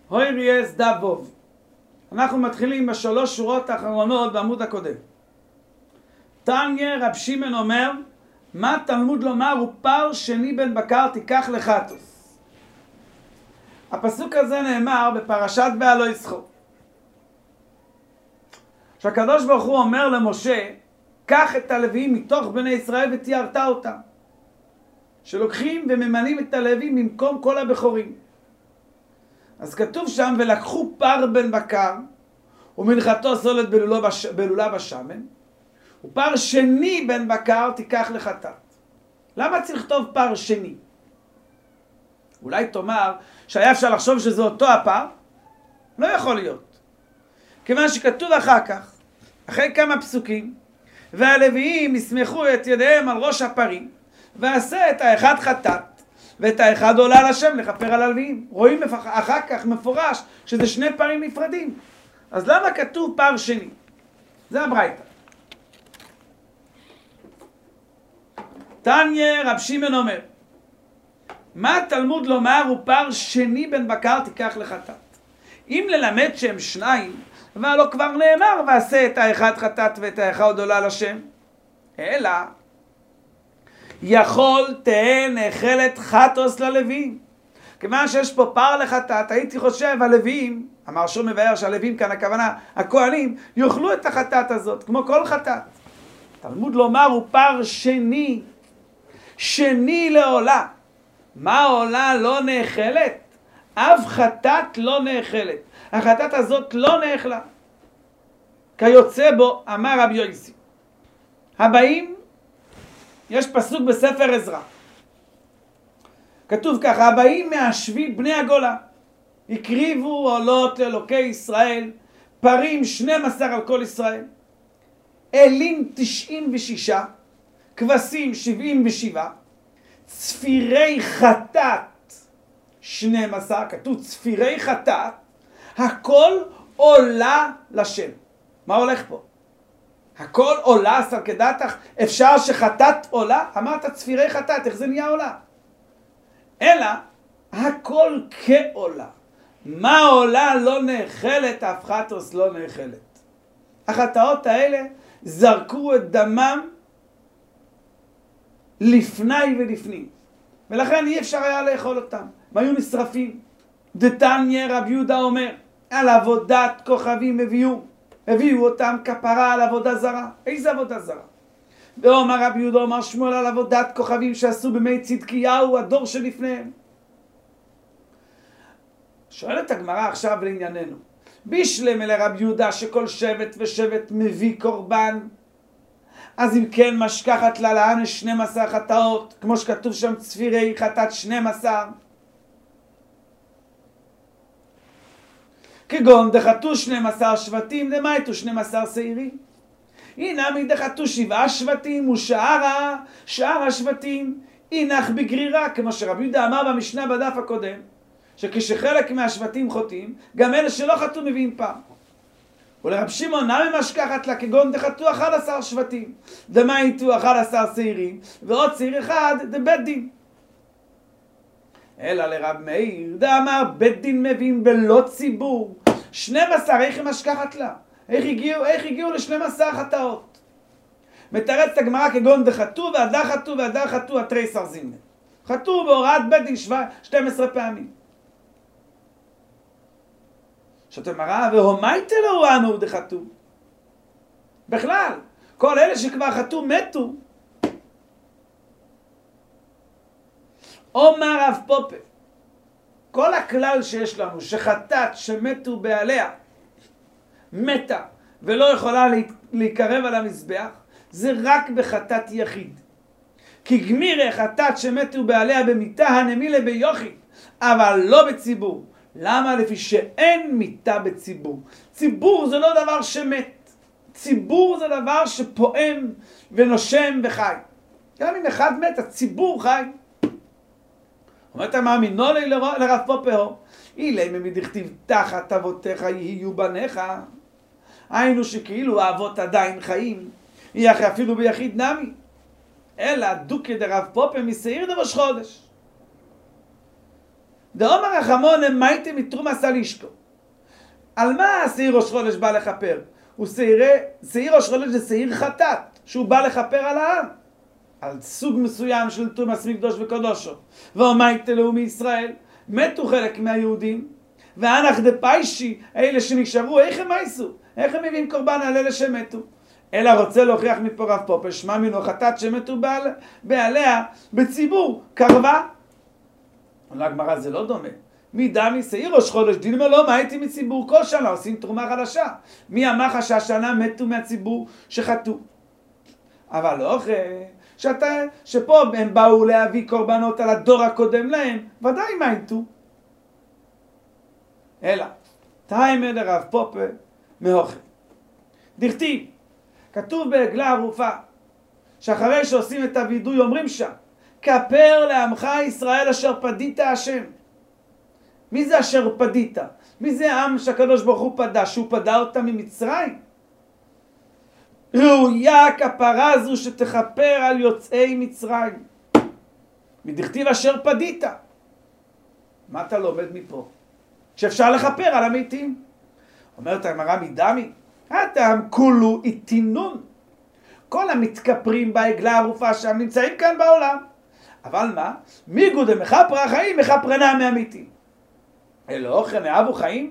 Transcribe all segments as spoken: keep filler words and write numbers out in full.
הוי ריאס דף ווב. אנחנו מתחילים בשלוש שורות האחרונות בעמוד הקודם. תניא רב שמעון אומר, מה תלמוד לומר ופר שני בן בקר תיקח לחטוס. הפסוק הזה נאמר בפרשת בעלו ישחו. שהקדוש ברוך הוא אומר למשה, קח את הלוויים מתוך בני ישראל ותיארת אותם. שלוקחים וממנים את הלוויים במקום כל הבכורים. אז כתוב שם, ולקחו פר בן בקר, ומנחתו סולת בלולה, בש... בלולה בשמן, ופר שני בן בקר תיקח לחטאת. למה צריך לכתוב פר שני? אולי תאמר שהיה אפשר לחשוב שזה אותו הפר? לא יכול להיות. כיוון שכתוב אחר כך, אחרי כמה פסוקים, והלוויים יסמכו את ידיהם על ראש הפרים, ועשה את האחד חטאת, ואת האחד עולה לשם לכפר על הלוויים. רואים אחר כך מפורש שזה שני פרים נפרדים. אז למה כתוב פר שני? זה הברייתא. תניא רב שמעון אומר, מה תלמוד לומר ופר שני בן בקר תיקח לחטאת? אם ללמד שהם שניים, אבל לא כבר נאמר ועשה את האחד חטאת ואת האחד עולה לשם, אלא יכול תהא נאכלת חטוס ללוויים. כיוון שיש פה פר לחטאת, הייתי חושב הלוויים, אמר שום מבאר שהלוויים כאן הכוונה, הכהנים, יאכלו את החטאת הזאת, כמו כל חטאת. תלמוד לומר הוא פר שני, שני לעולה. מה עולה לא נאכלת? אף חטאת לא נאכלת. החטאת הזאת לא נאכלה. כיוצא בו, אמר רבי יוסי. הבאים, יש פסוק בספר עזרא. כתוב ככה, הבאים מהשביל בני הגולה. הקריבו עולות לאלוקי ישראל, פרים שנים עשר על כל ישראל, אלים תשעים ושישה, כבשים שבעים ושבעה, צפירי חטאת שנים עשר, כתוב צפירי חטאת, הכל עולה לשם. מה הולך פה? הכל עולה, אסר כדתך, אפשר שחטאת עולה? אמרת צפירי חטאת, איך זה נהיה עולה? אלא, הכל כעולה. מה עולה לא נאכלת, אף חטוס לא נאכלת. החטאות האלה זרקו את דמם לפני ולפנים. ולכן אי אפשר היה לאכול אותם. הם היו נשרפים. דתניא רב יהודה אומר, על עבודת כוכבים הביאו. הביאו אותם כפרה על עבודה זרה. איזה עבודה זרה? ואומר רבי יהודה, אומר שמואל על עבודת כוכבים שעשו בימי צדקיהו, הדור שלפניהם. שואלת הגמרא עכשיו לענייננו. בישלם אל רבי יהודה שכל שבט ושבט מביא קורבן. אז אם כן משכחת לה לענש שנים עשר חטאות, כמו שכתוב שם צפירי חטאת שנים עשר. כגון דחתו שנים עשר שבטים, דמייתו שנים עשר שעירים. הנה מדחתו שבעה שבטים ושאר שאר השבטים הינך בגרירה, כמו שרבי יהודה אמר במשנה בדף הקודם, שכשחלק מהשבטים חוטאים, גם אלה שלא חטאו מביאים פעם. ולרב שמעון נמי משכחת לה כגון דחתו אחד עשר שבטים, דמייתו אחד עשר שעירים, ועוד שעיר אחד דבית דין. אלא לרב מאיר דאמר בית דין מבין בלא ציבור. שנים עשר, איך היא משכחת לה? איך הגיעו, איך הגיעו לשנים עשר חטאות? מתרץ הגמרא כגון דחתו ועדה חטאו ועדה חטאו התריסר זימנה. חטאו בהוראת בית דין שתים עשרה פעמים. שאת אמרה, והומייטה לא ראנו דחתו. בכלל, כל אלה שכבר חטאו מתו. אומר רב פופה, כל הכלל שיש לנו, שחטאת שמתו בעליה, מתה, ולא יכולה להיקרב על המזבח, זה רק בחטאת יחיד. כי גמירי חטאת שמתו בעליה במיתה הנמילה ביוחיד, אבל לא בציבור. למה? לפי שאין מיתה בציבור. ציבור זה לא דבר שמת. ציבור זה דבר שפועם ונושם וחי. גם אם אחד מת, הציבור חי. אומרת מאמינו לי לרב פופהו, אילי ממדכתיב תחת אבותיך יהיו בניך. היינו שכאילו האבות עדיין חיים, יחי אפילו ביחיד נמי. אלא דוקא דרב פופה מסעיר דבש חודש. דאמר רחמון מייטי מתרומס על אשתו. על מה שעיר ראש חודש בא לכפר? הוא שעיר ראש חודש זה שעיר חטאת, שהוא בא לכפר על העם. על סוג מסוים של תרומס מקדוש וקדושו. ואומייטי לאומי ישראל, מתו חלק מהיהודים, ואנך דפיישי, אלה שנשארו, איך הם עשו? איך הם מביאים קורבן על אלה שמתו? אלא רוצה להוכיח מפה רב פופר, שמע מינו חטאת שמתו בעל, בעליה בציבור, קרבה. עונה הגמרא זה לא דומה. מי דמי שעיר ראש חודש, דין מלא, מה הייתי מציבור? כל שנה עושים תרומה חדשה. מי אמר לך שהשנה מתו מהציבור שחטאו? אבל לא אחרי, שאתה, שפה הם באו להביא קורבנות על הדור הקודם להם, ודאי מה הייתו. אלא, תאמר לרב פופר מהוכר. דכתיב, כתוב בעגלה ערופה, שאחרי שעושים את הווידוי אומרים שם, כפר לעמך ישראל אשר פדית השם. מי זה אשר פדית? מי זה העם שהקדוש ברוך הוא פדה? שהוא פדה אותה ממצרים? ראויה כפרה זו שתכפר על יוצאי מצרים. מדכתיב אשר פדית. מה אתה לומד מפה? שאפשר לכפר על המתים. אומרת הגמרא מדמי, הטעם כולו איתינון. כל המתכפרים בעגלה ערופה שם נמצאים כאן בעולם. אבל מה? מי גודה מכפר החיים מכפרנה מהמתים. אלא אוכל אהבו חיים?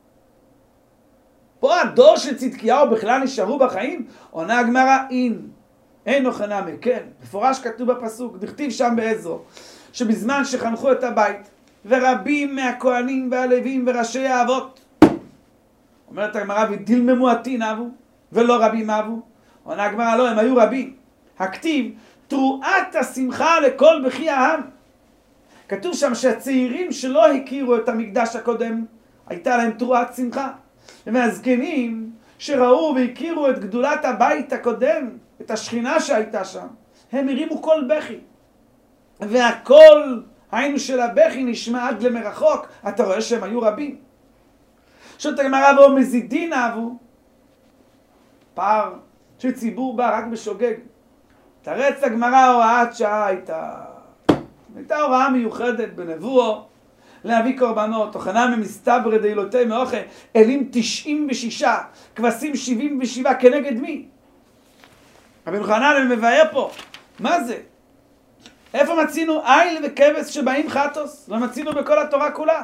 פה הדור של צדקיהו בכלל נשארו בחיים? עונה הגמרא אין. אין אוכנה מכן. מפורש כתוב בפסוק, דכתיב שם בעזרא, שבזמן שחנכו את הבית, ורבים מהכהנים והלווים וראשי האבות, אומרת הגמרא, ודילממו עתין אבו, ולא רבים אבו. עונה הגמרא, לא, הם היו רבים. הכתיב, תרועת השמחה לכל בכי העם. כתוב שם שהצעירים שלא הכירו את המקדש הקודם, הייתה להם תרועת שמחה. והזקנים שראו והכירו את גדולת הבית הקודם, את השכינה שהייתה שם, הם הרימו כל בכי. והכל, היינו של הבכי, נשמע עד למרחוק. אתה רואה שהם היו רבים. שוט הגמרא בו מזידין אהבו, פער שציבור בא רק בשוגג. תרץ הגמרא הוראת שעה הייתה. הייתה הוראה מיוחדת בנבואו, להביא קורבנות, תוכנה ממסתבר דהילותי מאוכל, אלים תשעים ושישה, כבשים שבעים ושבעה, כנגד מי? רבי חנן מבאר פה, מה זה? איפה מצינו איל וכבש שבאים חטוס? לא מצינו בכל התורה כולה.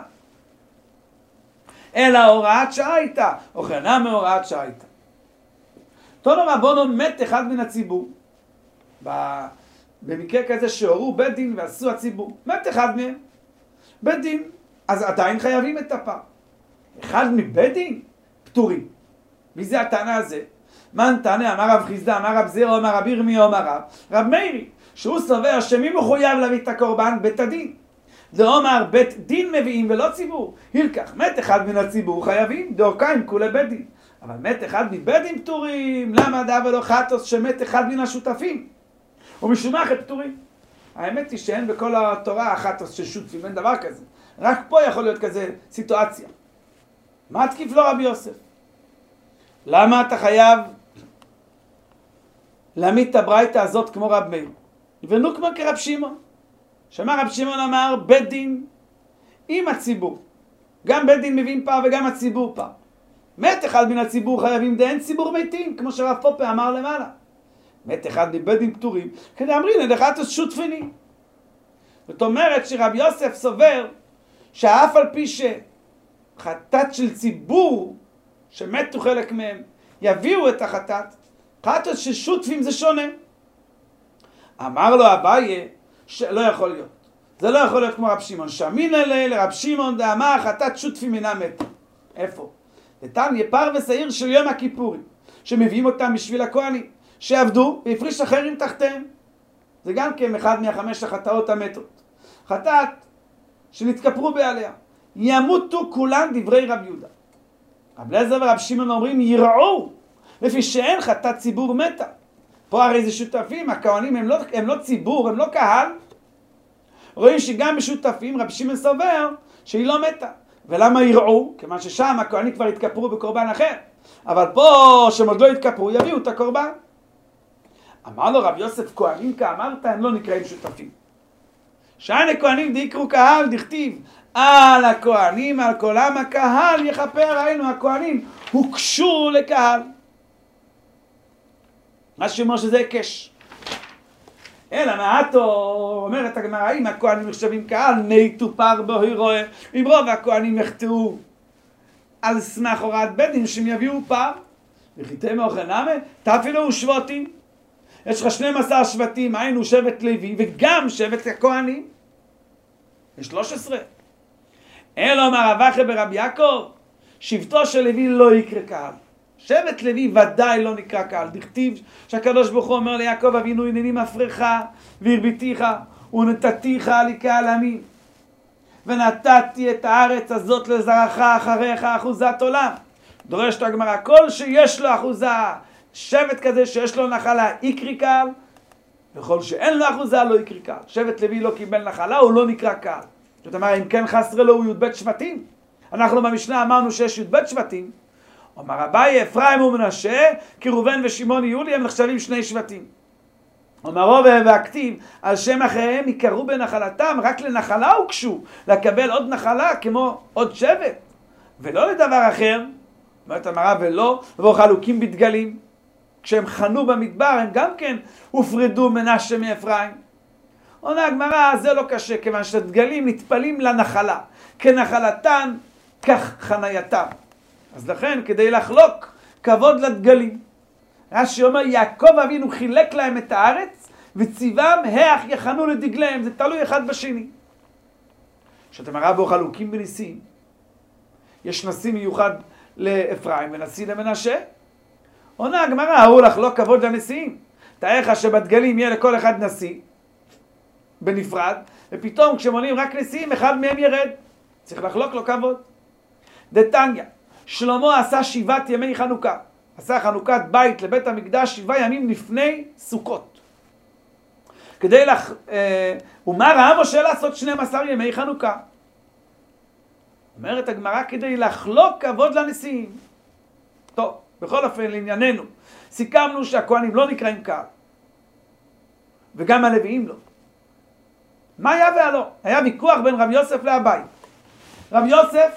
אלא הוראת שעה הייתה, אוכנה מהוראת שעה הייתה. תונו רבונו מת אחד מן הציבור, במקרה כזה שהורו בית דין ועשו הציבור, מת אחד מהם, בית דין, אז עדיין חייבים את הפר. אחד מבית דין, פטורים. מי זה הטענה הזה? מן טענה, אמר רב חיסדא, אמר רב זירא, אמר רב ירמיה, אמר רב, רב מאירי, שהוא סובר שמי מחויב להביא את הקורבן? בית הדין. זה אומר בית דין מביאים ולא ציבור. הילקח, מת אחד מן הציבור חייבים, דאורקיים כולי בית דין. אבל מת אחד מבית דין פטורים, למה דא ולא חטוס שמת אחד מן השותפים? ומשום מה הם פטורים. האמת היא שאין בכל התורה החטוס של שותפים, אין דבר כזה. רק פה יכול להיות כזה סיטואציה. מה תקיף לו רבי יוסף? למה אתה חייב להעמיד את הברייתא הזאת כמו רב מאיר? ונו כמו כרב שמעון. שמע רב שמעון אמר, בית דין עם הציבור. גם בית דין מבין פעם וגם הציבור פעם. מת אחד מן הציבור חייבים דאין ציבור מתים, כמו שרב פופה אמר למעלה. מת אחד מבית דין פטורים, כדי אמרין, לדחת שותפני. זאת אומרת שרב יוסף סובר, שאף על פי שחטאת של ציבור, שמתו חלק מהם, יביאו את החטאת, חטאת של שותפים זה שונה. אמר לו אביי, שלא יכול להיות. זה לא יכול להיות כמו רב שמעון. שמין אלה לרב שמעון דאמר, חטאת שותפים אינם מתו. איפה? נתן יפר ושעיר של יום הכיפורים, שמביאים אותם בשביל הכהנים, שעבדו והפריש אחרים תחתיהם. זה גם כן אחד מהחמש החטאות המתות. חטאת שנתכפרו בעליה. ימותו כולן דברי רב יהודה. רב אליעזר ורב שמעון אומרים ירעו, לפי שאין חטאת ציבור מתה. פה הרי זה שותפים, הכהנים הם לא, הם לא ציבור, הם לא קהל. רואים שגם בשותפים רב שמעון סובר שהיא לא מתה. ולמה ירעו? כיוון ששם הכהנים כבר התכפרו בקורבן אחר. אבל פה שהם עוד לא התכפרו, יביאו את הקורבן. אמר לו רב יוסף, כהנים כאמרת, הם לא נקראים שותפים. שאין הכהנים דיקרו קהל דכתיב על הכהנים, על כל עם הקהל יכפר. היינו הכהנים הוקשו לקהל. מה שאומר שזה הקש. אלא מעטו, אומרת הגמרא, אם הכהנים נחשבים קהל, ניתו פר בו רואה. אם רוב הכהנים יחטאו על סמך הוראת בית דין שהם יביאו פר. וחיתי מאוכל נמה, תפילו שבטים. יש לך שנים עשר שבטים, היינו שבט לוי וגם שבט הכהנים. יש שלוש עשרה. אלא אמר רב אחי ברב יעקב, שבטו של לוי לא יקרא קהל. שבט לוי ודאי לא נקרא קהל. דכתיב שהקדוש ברוך הוא אומר ליעקב אבינו, הנני מפריך והרביתיך ונתתיך לקהל עמים, ונתתי את הארץ הזאת לזרעך אחריך אחוזת עולם. דורשת הגמרא, כל שיש לו אחוזה, שבט כזה שיש לו נחלה יקרא קהל, וכל שאין לו אחוזה לא יקרא קהל. שבט לוי לא קיבל נחלה, הוא לא נקרא קהל. זאת אומרת, אם כן חסר לו הוא י"ב שבטים. אנחנו במשנה אמרנו שיש י"ב שבטים. אומר אביי, אפרים ומנשה, כי ראובן ושמעון יהולי הם נחשבים שני שבטים. אומר רוב והכתיב, על שם אחריהם יקראו בנחלתם, רק לנחלה הוקשו, לקבל עוד נחלה כמו עוד שבט, ולא לדבר אחר. אומרת המראה, ולא, ובו חלוקים בדגלים. כשהם חנו במדבר, הם גם כן הופרדו מנשה מאפרים. עונה הגמרא, זה לא קשה, כיוון שהדגלים נטפלים לנחלה. כנחלתן, כך חנייתם. אז לכן, כדי לחלוק, כבוד לדגלים. רש"י אומר, יעקב אבינו חילק להם את הארץ, וציבם היח יחנו לדגליהם. זה תלוי אחד בשני. כשאתה מראה בו חלוקים בניסים, יש נשיא מיוחד לאפרים ונשיא למנשה. עונה הגמרא, הוא לחלוק כבוד לנשיאים. תאר לך שבדגלים יהיה לכל אחד נשיא, בנפרד, ופתאום כשמונים רק נשיאים, אחד מהם ירד. צריך לחלוק לו כבוד. דתניא, שלמה עשה שבעת ימי חנוכה. עשה חנוכת בית לבית המקדש שבעה ימים לפני סוכות. כדי לח... אה, ומה ראה משה לעשות שנים עשר ימי חנוכה? אומרת הגמרא, כדי לחלוק כבוד לנשיאים. טוב, בכל אופן לענייננו, סיכמנו שהכהנים לא נקראים קהל, וגם הלוויים לא. מה היה והלא? היה ויכוח בין רב יוסף לאביי. רב יוסף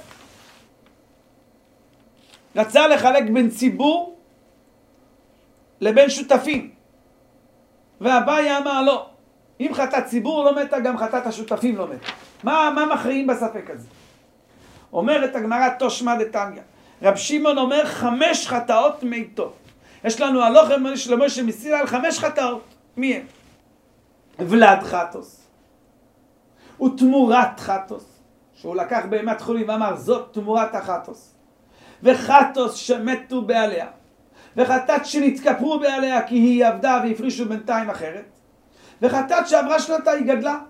רצה לחלק בין ציבור לבין שותפים, ואביי אמר לא, אם חטאת ציבור לא מתה, גם חטאת השותפים לא מתה. מה, מה מכריעים בספק הזה? אומרת הגמרא תושמע דתניא, רב שמעון אומר חמש חטאות מתות. יש לנו הלכה של משה מסיני על חמש חטאות. מי הם? ולד חטוס ותמורת חטוס, שהוא לקח בהמת חולין ואמר זאת תמורת החטוס, וחטוס שמתו בעליה, וחטאת שנתכפרו בעליה כי היא עבדה והפרישו בינתיים אחרת, וחטאת שעברה שנתה היא גדלה.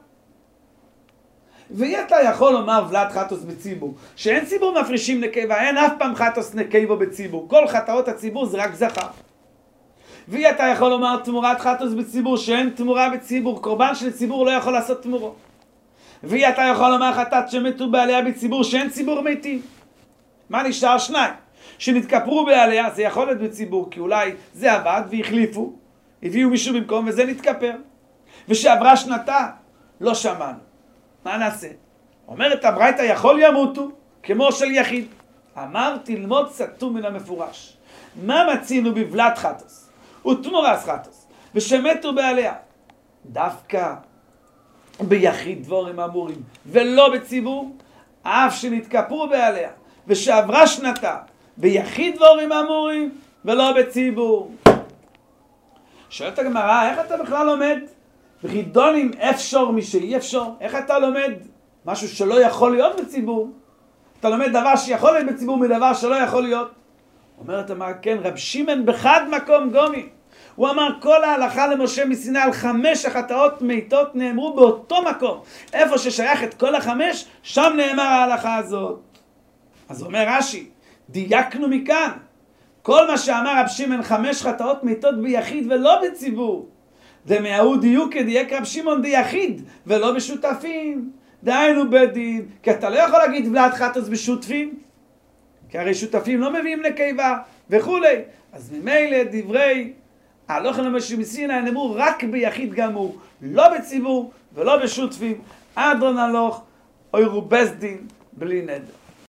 ואתה יכול לומר ולד חטוס בציבור, שאין ציבור מפרישים נקבה, אין אף פעם חטוס נקבה בציבור, כל חטאות הציבור זה רק זכר. ואתה יכול לומר תמורת חטוס בציבור, שאין תמורה בציבור, קורבן של ציבור לא יכול לעשות תמורו. ואתה יכול לומר חטאת שמתו בעליה בציבור, שאין ציבור מתים. מה נשאר? שניים שנתכפרו בעליה, זה יכול להיות בציבור, כי אולי זה עבד והחליפו, הביאו מישהו במקום וזה נתכפר. ושעברה שנתה, לא שמענו. מה נעשה? אומרת הברייתא, יכול ימותו כמו של יחיד. אמר תלמוד סתום מן המפורש. מה מצינו בבלת חטוס ותמורס חטוס ושמתו בעליה? דווקא ביחיד דבורים אמורים ולא בציבור, אף שנתכפרו בעליה ושעברה שנתה, ביחיד דבורים אמורים ולא בציבור. שואלת הגמרא, איך אתה בכלל לומד וחידונים אפשר משאי אפשר? איך אתה לומד משהו שלא יכול להיות בציבור? אתה לומד דבר שיכול להיות בציבור מדבר שלא יכול להיות. אומרת אמר, כן, רב שמעון בחד מקום גומי. הוא אמר, כל ההלכה למשה מסיני על חמש החטאות מתות נאמרו באותו מקום. איפה ששייך את כל החמש, שם נאמר ההלכה הזאת. אז אומר רש"י, דייקנו מכאן. כל מה שאמר רב שמעון חמש חטאות מתות ביחיד ולא בציבור. דמאהו דיוק דייק רב שמעון דיחיד ולא בשותפים. דהיינו בית דין, כי אתה לא יכול להגיד ולד חטוס בשותפים, כי הרי שותפים לא מביאים נקבה וכולי. אז ממילא דברי ההלכה למשה מסיני נאמרו רק ביחיד גמור, לא בציבור, ולא בשותפים, אדרון הלוך, אוירו בסדין, בלי נדר.